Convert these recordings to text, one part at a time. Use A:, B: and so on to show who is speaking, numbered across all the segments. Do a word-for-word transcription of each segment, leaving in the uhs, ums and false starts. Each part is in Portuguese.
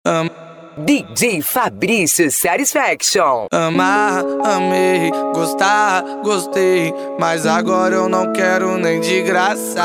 A: Am
B: D J Fabrício Satisfaction.
A: Amar, amei, gostar, gostei, mas agora eu não quero nem de graça.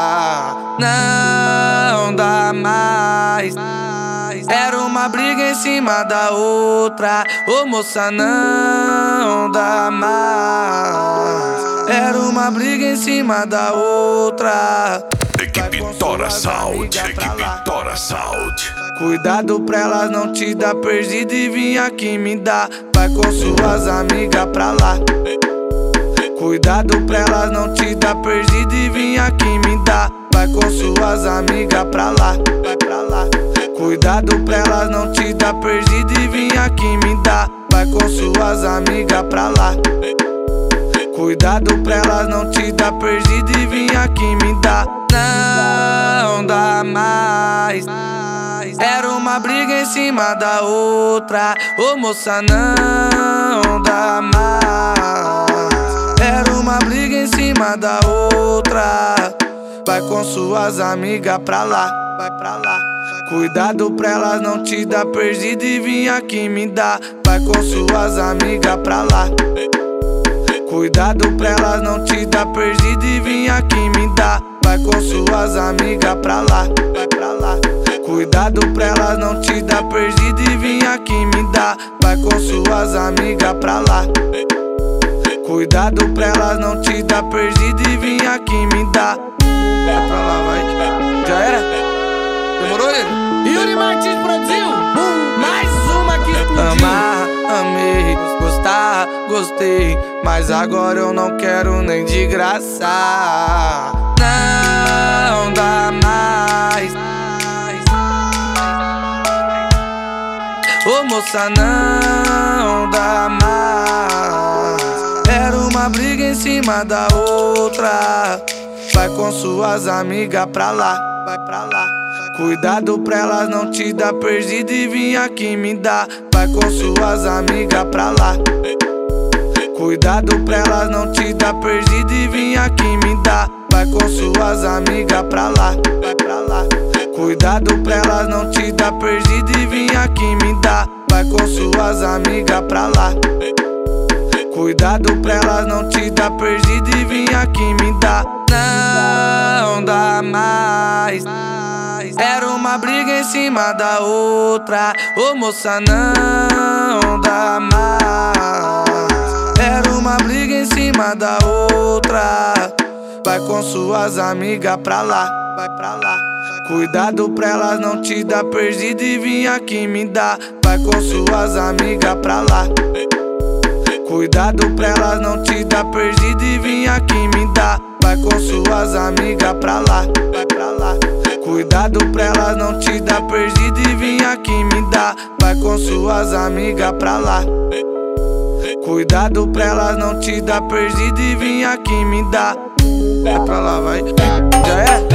A: Não dá mais. Era uma briga em cima da outra. Ô moça, não dá mais. Era uma briga em cima da outra.
C: Equipe Tora Sound, equipe Tora Sound.
A: Cuidado pra elas não te dar perdido e vir aqui me dar. Vai com suas amigas pra lá. Cuidado pra elas não te dar perdido e vir aqui me dar. Vai com suas amigas pra lá. Vai pra lá. Cuidado pra elas não te dar perdido e vir aqui me dar. Vai com suas amigas pra lá. Cuidado pra elas não te dar perdido e vir aqui me dar. Não dá mais. Era uma briga em cima da outra. Ô moça, não dá mais. Era uma briga em cima da outra. Vai com suas amigas pra lá. Vai pra lá. Cuidado pra elas não te dar perdido e vir aqui me dar. Vai com suas amigas pra lá. Cuidado pra elas não te dar perdido e vir aqui me dar. Vai com suas amigas pra lá. Vai pra lá. Cuidado pra elas não te dar perdido e vir aqui me dar. Vai com suas amigas pra lá. Cuidado pra elas não te dar perdido e vir aqui me dar. Vai pra lá, vai. Já era? Demorou, ele?
D: Yuri Martins produziu mais uma que explodiu.
A: Amar, amei, gostar, gostei, mas agora eu não quero nem de graça. Não dá mais. Ô moça, não dá mais. Era uma briga em cima da outra. Vai com suas amigas pra lá. Vai pra lá. Cuidado pra elas não te dar perdido e vir aqui me dar. Vai com suas amigas pra lá. Cuidado pra elas não te dar perdido e vir aqui me dar. Vai com suas amigas pra lá. Vai pra lá. Cuidado pra elas não te dar perdido e vir aqui me dar. Vai com suas amigas pra lá. Cuidado pra elas não te dar perdido e vir aqui me dar. Não dá mais. Era uma briga em cima da outra. Ô moça, não dá mais. Era uma briga em cima da outra. Vai com suas amigas pra lá. Vai pra lá. Cuidado pra elas não te dar perdido e vir aqui me dar. Vai com suas amigas pra lá. Cuidado pra elas não te dar perdido e vir aqui me dar. Vai com suas amigas pra lá. Vai pra lá. Cuidado pra elas não te dar perdido e vir aqui me dar. Vai com suas amigas pra lá. Cuidado pra elas não te dar perdido e vir aqui me dar. Vai pra lá, vai. Já é?